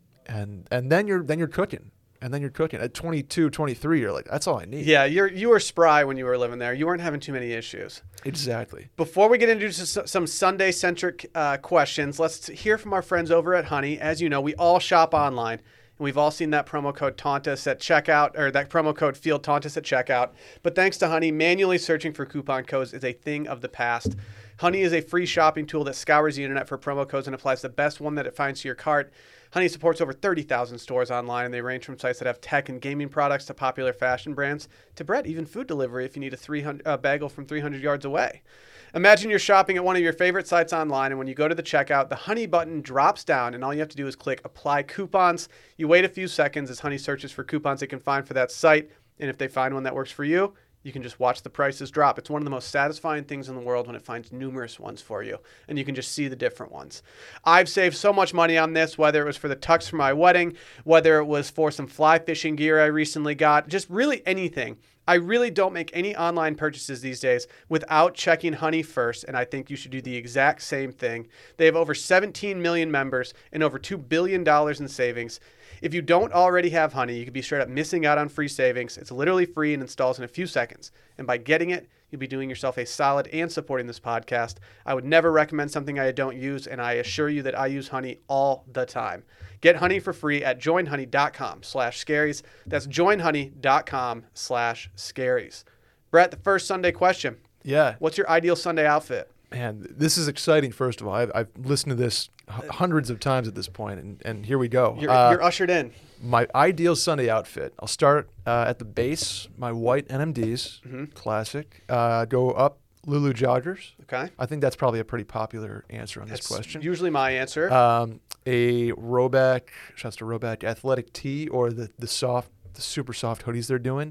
and and then you're then you're cooking. And then you're cooking. At twenty-two, twenty-three, you're like, that's all I need. Yeah, you're you were spry when you were living there. You weren't having too many issues. Exactly. Before we get into s- some Sunday-centric uh, questions, let's hear from our friends over at Honey. As you know, we all shop online, and we've all seen that promo code Tauntus at checkout, or that promo code Field Tauntus at checkout. But thanks to Honey, manually searching for coupon codes is a thing of the past. Honey is a free shopping tool that scours the internet for promo codes and applies the best one that it finds to your cart. Honey supports over thirty thousand stores online, and they range from sites that have tech and gaming products to popular fashion brands to bread, even food delivery if you need a three hundred uh, bagel from three hundred yards away. Imagine you're shopping at one of your favorite sites online, and when you go to the checkout, the Honey button drops down, and all you have to do is click Apply Coupons. You wait a few seconds as Honey searches for coupons they can find for that site, and if they find one that works for you, you can just watch the prices drop. It's one of the most satisfying things in the world when it finds numerous ones for you, and you can just see the different ones. I've saved so much money on this, whether it was for the tux for my wedding, whether it was for some fly fishing gear I recently got, just really anything. I really don't make any online purchases these days without checking Honey first, and I think you should do the exact same thing. They have over seventeen million members and over two billion dollars in savings. If you don't already have Honey, you could be straight up missing out on free savings. It's literally free and installs in a few seconds. And by getting it, you'll be doing yourself a solid and supporting this podcast. I would never recommend something I don't use, and I assure you that I use Honey all the time. Get Honey for free at joinhoney.com slash scaries. That's joinhoney.com slash scaries. Brett, the first Sunday question. Yeah. What's your ideal Sunday outfit? Man, this is exciting, first of all. I've, I've listened to this h- hundreds of times at this point, and, and here we go. You're, Uh, you're ushered in. my ideal Sunday outfit. I'll start uh, at the base, my white N M Ds, Mm-hmm. classic. Uh, go up Lulu joggers. Okay. I think that's probably a pretty popular answer on this That's question. usually my answer. Um, a Roback, shouts to Roback athletic tee, or the the soft, the super soft hoodies they're doing,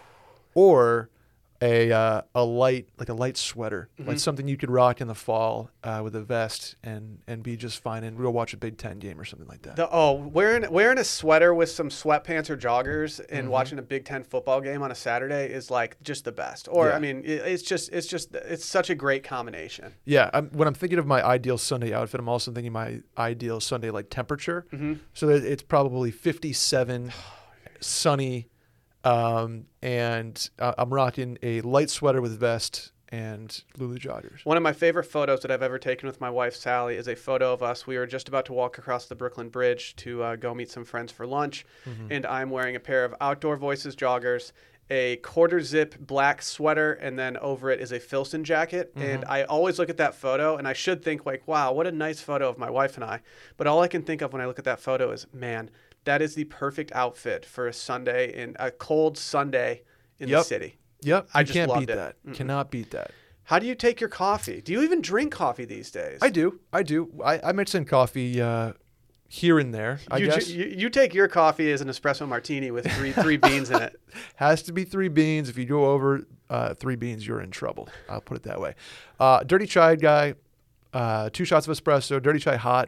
or a uh, a light like a light sweater, Mm-hmm. like something you could rock in the fall uh, with a vest and and be just fine, and go watch a Big Ten game or something like that. The, oh, wearing wearing a sweater with some sweatpants or joggers and Mm-hmm. watching a Big Ten football game on a Saturday is like just the best. Or Yeah. I mean, it, it's just it's just it's such a great combination. Yeah, I'm, when I'm thinking of my ideal Sunday outfit, I'm also thinking my ideal Sunday like temperature. Mm-hmm. So that it's probably fifty-seven, sunny, um, and uh, I'm rocking a light sweater with vest and Lulu joggers. One of my favorite photos that I've ever taken with my wife Sally is a photo of us. We were just about to walk across the Brooklyn Bridge to uh, go meet some friends for lunch, Mm-hmm. and I'm wearing a pair of Outdoor Voices joggers a quarter zip black sweater, and then over it is a Filson jacket. Mm-hmm. And I always look at that photo, and I should think like, wow, what a nice photo of my wife and I. But all I can think of when I look at that photo is, man, that is the perfect outfit for a Sunday, in a cold Sunday in yep. the city. Yep. I you just can't loved beat it. that. Mm-mm. Cannot beat that. How do you take your coffee? Do you even drink coffee these days? I do. I do. I, I mix in coffee uh, here and there, I you, guess. You, you take your coffee as an espresso martini with three three beans in it. Has to be three beans. If you go over uh, three beans, you're in trouble. I'll put it that way. Uh, dirty chai guy, uh, two shots of espresso, dirty chai hot.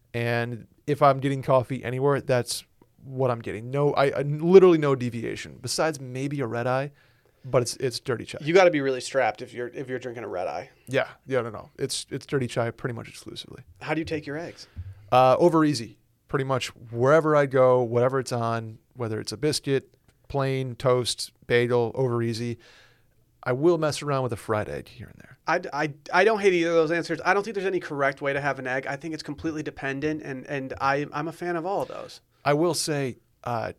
And if I'm getting coffee anywhere, that's what I'm getting. No, I, I literally no deviation. Besides maybe a red eye. But it's it's dirty chai. You got to be really strapped if you're if you're drinking a red eye. Yeah, yeah, no, no. It's it's dirty chai pretty much exclusively. How do you take your eggs? Uh, over easy, pretty much wherever I go, whatever it's on, whether it's a biscuit, plain toast, bagel, over easy. I will mess around with a fried egg here and there. I, I, I don't hate either of those answers. I don't think there's any correct way to have an egg. I think it's completely dependent, and and I I'm a fan of all of those. I will say, uh,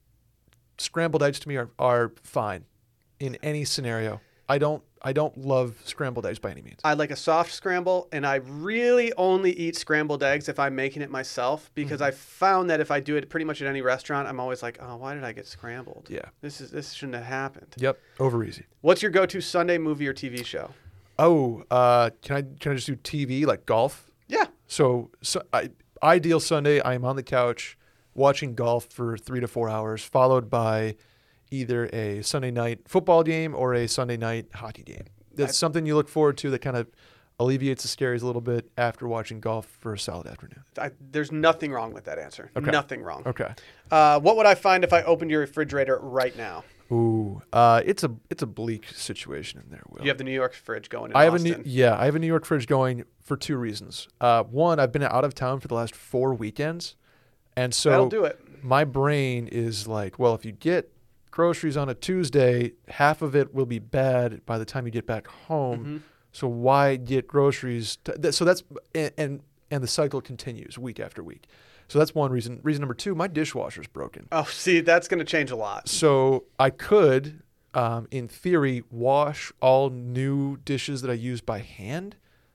scrambled eggs to me are are fine. In any scenario, I don't I don't love scrambled eggs by any means. I like a soft scramble, and I really only eat scrambled eggs if I'm making it myself, because mm-hmm. I found that if I do it pretty much at any restaurant, I'm always like, oh, why did I get scrambled? Yeah, this is this shouldn't have happened. Yep, over easy. What's your go-to Sunday movie or T V show? Oh, uh, can I can I just do T V like golf? Yeah. So, so I, ideal Sunday, I am on the couch watching golf for three to four hours, followed by either a Sunday night football game or a Sunday night hockey game. That's I, something you look forward to that kind of alleviates the scaries a little bit after watching golf for a solid afternoon. I, there's nothing wrong with that answer. Okay. Nothing wrong. Okay. Uh, what would I find if I opened your refrigerator right now? Ooh, uh, it's a it's a bleak situation in there, Will. You have the New York fridge going in I have Austin. a new, yeah, I have a New York fridge going for two reasons. Uh, one, I've been out of town for the last four weekends, and so That'll do it. My brain is like, well, if you get groceries on a Tuesday, half of it will be bad by the time you get back home. Mm-hmm. So why get groceries? To, th- so that's and, and and the cycle continues week after week. So that's one reason. Reason number two, my dishwasher's broken. Oh, see, that's going to change a lot. So I could, um, in theory, wash all new dishes that I use by hand,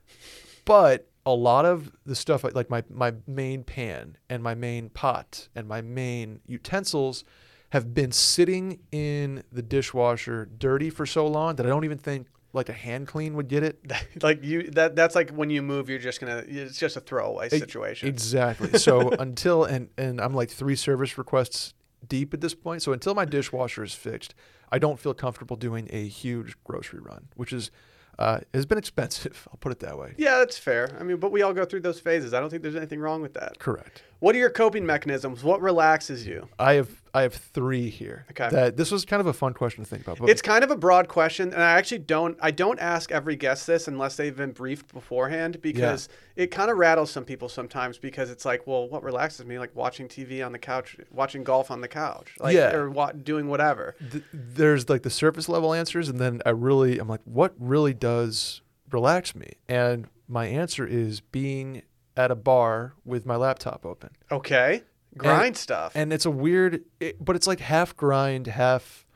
but a lot of the stuff, like, like my my main pan and my main pot and my main utensils, have been sitting in the dishwasher dirty for so long that I don't even think like a hand clean would get it. Like you, that that's like when you move, you're just gonna, it's just a throwaway situation. Exactly. So until, and, and I'm like three service requests deep at this point. So until my dishwasher is fixed, I don't feel comfortable doing a huge grocery run, which is, uh, has been expensive. I'll put it that way. Yeah, that's fair. I mean, but we all go through those phases. I don't think there's anything wrong with that. Correct. What are your coping mechanisms? What relaxes you? I have I have three here. Okay. That this was kind of a fun question to think about. But it's kind of a broad question, and I actually don't I don't ask every guest this unless they've been briefed beforehand, because yeah. it kind of rattles some people sometimes, because it's like, well, what relaxes me? Like watching T V on the couch, watching golf on the couch, like, yeah. or wa- doing whatever. Th- there's like the surface level answers, and then I really I'm like, what really does relax me? And my answer is being at a bar with my laptop open. Okay. Grind and, stuff. And it's a weird, it, but it's like half grind, half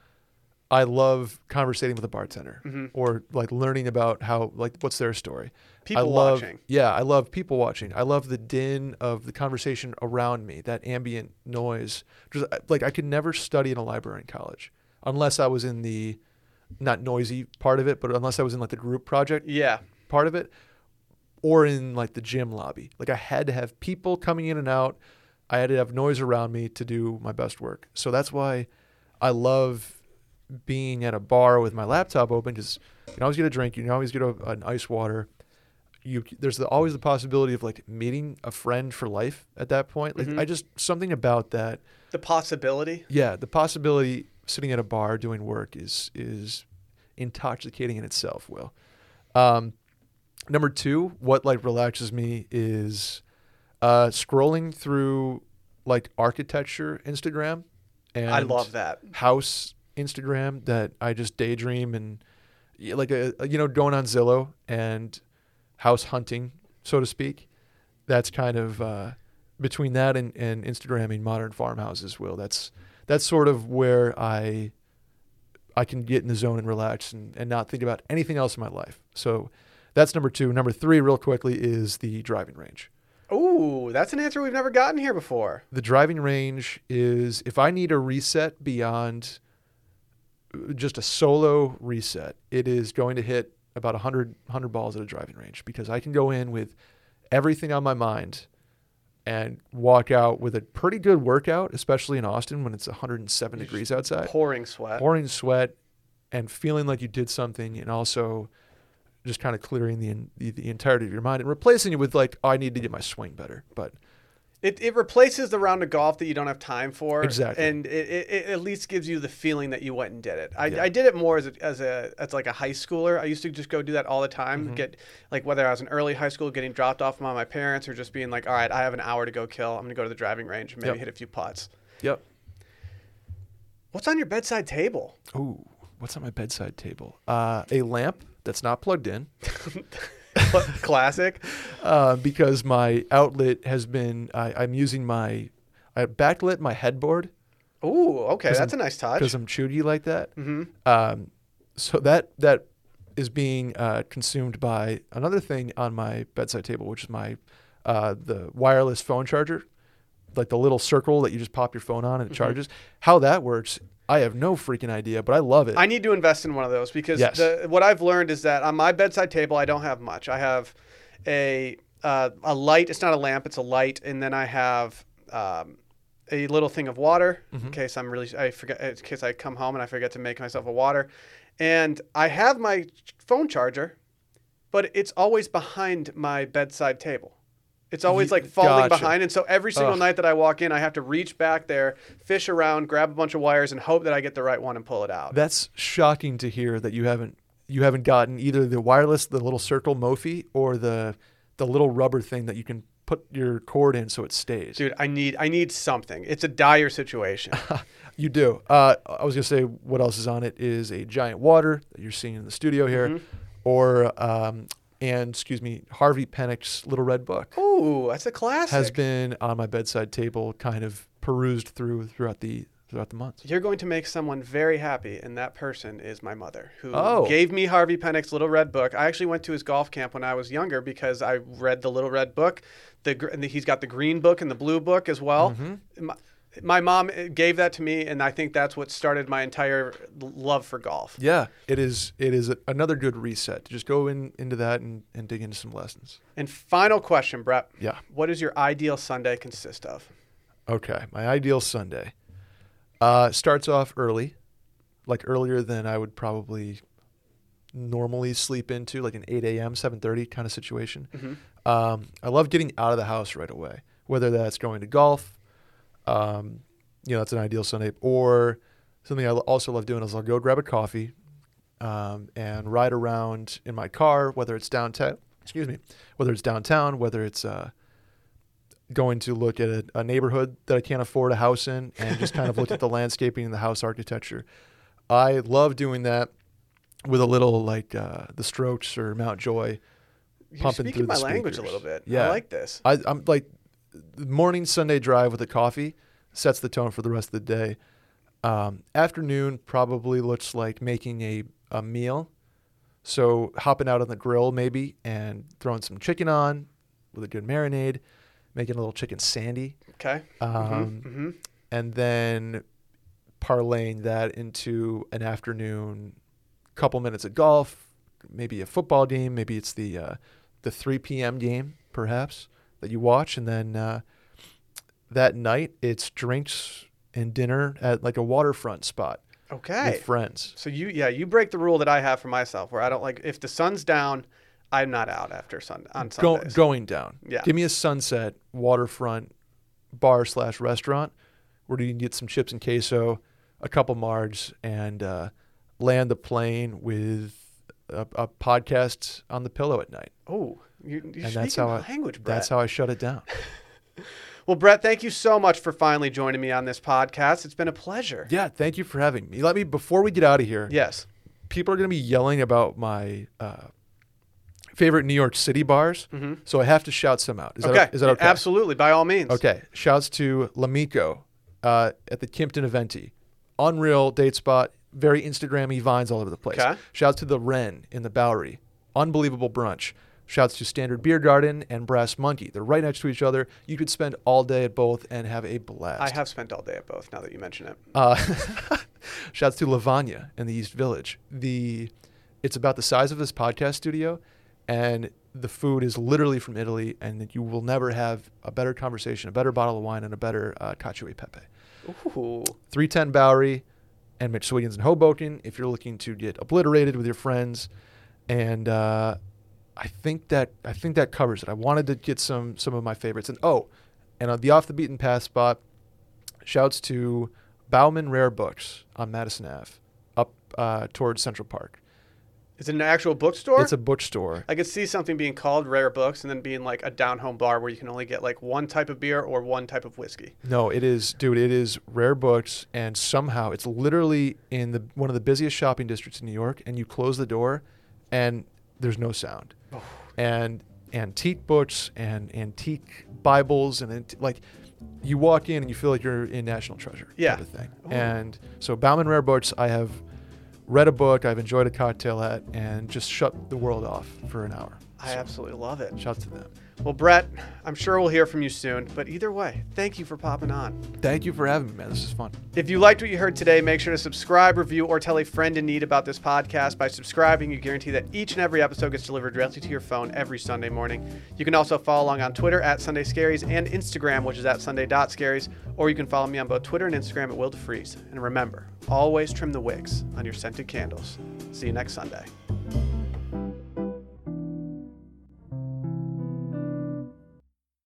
I love conversating with a bartender mm-hmm. or like learning about how, like, what's their story. People I love, watching. Yeah, I love people watching. I love the din of the conversation around me, that ambient noise. Just, like, I could never study in a library in college unless I was in the, not noisy part of it, but unless I was in like the group project yeah. part of it, or in like the gym lobby. Like I had to have people coming in and out. I had to have noise around me to do my best work. So that's why I love being at a bar with my laptop open, because you can always get a drink. You can always get a, an ice water. You There's the, always the possibility of like meeting a friend for life at that point. Like mm-hmm. I just, something about that. The possibility? Yeah, the possibility sitting at a bar doing work is is intoxicating in itself, Will. Um, number two, what like relaxes me is uh, scrolling through like architecture Instagram and I love that. house Instagram that I just daydream and like a, you know, going on Zillow and house hunting, so to speak. That's kind of uh, between that and, and Instagramming modern farmhouses, Will. That's that's sort of where I I can get in the zone and relax and, and not think about anything else in my life. So that's number two. Number three, real quickly, is the driving range. Ooh, that's an answer we've never gotten here before. The driving range is, if I need a reset beyond just a solo reset, it is going to hit about one hundred, one hundred balls at a driving range, because I can go in with everything on my mind and walk out with a pretty good workout, especially in Austin when it's one hundred seven You're degrees outside. Pouring sweat. Pouring sweat and feeling like you did something, and also just kind of clearing the, the the entirety of your mind and replacing it with like, oh, I need to get my swing better. But It it replaces the round of golf that you don't have time for. Exactly. And it, it, it at least gives you the feeling that you went and did it. I, Yeah. I did it more as a, as a as like a high schooler. I used to just go do that all the time. Mhm. Get like whether I was in early high school, getting dropped off by my parents, or just being like, all right, I have an hour to go kill. I'm gonna go to the driving range and maybe Yep. hit a few putts. Yep. What's on your bedside table? Ooh, what's on my bedside table? Uh, a lamp that's not plugged in. Classic. Uh, because my outlet has been, I, I'm using my, I backlit my headboard Ooh, okay, 'Cause that's I'm- a nice touch. because I'm chuggy like that. Mm-hmm. Um, so that that is being uh, consumed by another thing on my bedside table, which is my uh, the wireless phone charger, like the little circle that you just pop your phone on and it Mhm. charges. How that works, I have no freaking idea, but I love it. I need to invest in one of those because Yes. the, what I've learned is that on my bedside table, I don't have much. I have a uh, a light. It's not a lamp. It's a light, and then I have um, a little thing of water in Mhm. case I'm really I forget in case I come home and I forget to make myself a water, and I have my phone charger, but it's always behind my bedside table. It's always Ye- like falling gotcha. behind, and so every single Ugh. night that I walk in, I have to reach back there, fish around, grab a bunch of wires, and hope that I get the right one and pull it out. That's shocking to hear that you haven't you haven't gotten either the wireless, the little circle Mophie, or the the little rubber thing that you can put your cord in so it stays. Dude, I need I need something. It's a dire situation. You do. Uh, I was gonna say what else is on it is a giant water that you're seeing in the studio here, Mhm. or um, and excuse me, Harvey Penick's Little Red Book Ooh, that's a classic. has been on my bedside table, kind of perused through throughout the throughout the months. You're going to make someone very happy, and that person is my mother, who Oh. gave me Harvey Penick's Little Red Book. I actually went to his golf camp when I was younger because I read the Little Red Book. The, gr- and the he's got the green book and the blue book as well. Mhm. My, my mom gave that to me, and I think that's what started my entire love for golf. Yeah, it is. It is a, another good reset to just go in into that and, and dig into some lessons. And final question, Brett. Yeah. What does your ideal Sunday consist of? Okay, my ideal Sunday uh, starts off early, like earlier than I would probably normally sleep into, like an eight a.m., seven thirty kind of situation. Mhm. Um, I love getting out of the house right away, whether that's going to golf, um, you know, that's an ideal Sunday, or something I also love doing is I'll go grab a coffee um, and ride around in my car, whether it's downtown, excuse me, whether it's downtown, whether it's uh, going to look at a, a neighborhood that I can't afford a house in and just kind of look at the landscaping and the house architecture. I love doing that with a little like uh, the Strokes or Mount Joy. You're Pumping speaking through my the language a speakers. little bit. Yeah. I like this. I, I'm like the morning Sunday drive with a coffee sets the tone for the rest of the day. Um, afternoon probably looks like making a, a meal. So hopping out on the grill maybe and throwing some chicken on with a good marinade, making a little chicken sandy, Okay. um, mm-hmm. and then parlaying that into an afternoon, couple minutes of golf, maybe a football game, maybe it's the uh, the three p.m. game perhaps that you watch, and then uh, that night it's drinks and dinner at like a waterfront spot Okay. with friends. So you, yeah, you break the rule that I have for myself, where I don't like if the sun's down, I'm not out after sun on Go, Sundays. going down. Yeah. Give me a sunset waterfront bar slash restaurant where you can get some chips and queso, a couple margs, and uh, land the plane with a, a podcast on the pillow at night. Oh, you're, you're And speaking that's how my I, language, Brett. that's how I shut it down. Well, Brett, thank you so much for finally joining me on this podcast. It's been a pleasure. Yeah, thank you for having me. Let me before we get out of here. Yes. People are going to be yelling about my uh, favorite New York City bars, Mm-hmm. so I have to shout some out. Is Okay. that is that okay? Absolutely, by all means. Okay. Shouts to L'Amico uh, at the Kimpton Eventi. Unreal date spot. very Instagram-y vines all over the place. Okay. Shouts to the Wren in the Bowery. Unbelievable brunch. Shouts to Standard Beer Garden and Brass Monkey. They're right next to each other. You could spend all day at both and have a blast. I have spent all day at both now that you mention it. Uh, shouts to Lavagna in the East Village. The It's about the size of this podcast studio, and the food is literally from Italy, and you will never have a better conversation, a better bottle of wine, and a better uh, cacio e pepe. Ooh. three ten Bowery and Mitch Swiggins in Hoboken if you're looking to get obliterated with your friends. And uh, I think that I think that covers it. I wanted to get some some of my favorites. And oh, and on the off the beaten path spot, shouts to Bauman Rare Books on Madison Avenue up uh, towards Central Park. Is it an actual bookstore? It's a bookstore. I could see something being called Rare Books and then being like a down-home bar where you can only get like one type of beer or one type of whiskey. No, it is, dude, it is Rare Books, and somehow it's literally in the one of the busiest shopping districts in New York, and you close the door and there's no sound. Oh. And antique books and antique Bibles and ant- like you walk in and you feel like you're in National Treasure Yeah. type of thing. Ooh. And so Bauman Rare Books, I have read a book, I've enjoyed a cocktail at, and just shut the world off for an hour. I So, absolutely love it. shouts to them. Well, Brett, I'm sure we'll hear from you soon, but either way, thank you for popping on. Thank you for having me, man. This is fun. If you liked what you heard today, make sure to subscribe, review, or tell a friend in need about this podcast. By subscribing, you guarantee that each and every episode gets delivered directly to your phone every Sunday morning. You can also follow along on Twitter at Sunday Scaries and Instagram, which is at Sunday dot Scaries, or you can follow me on both Twitter and Instagram at Will DeFreeze. And remember, always trim the wicks on your scented candles. See you next Sunday.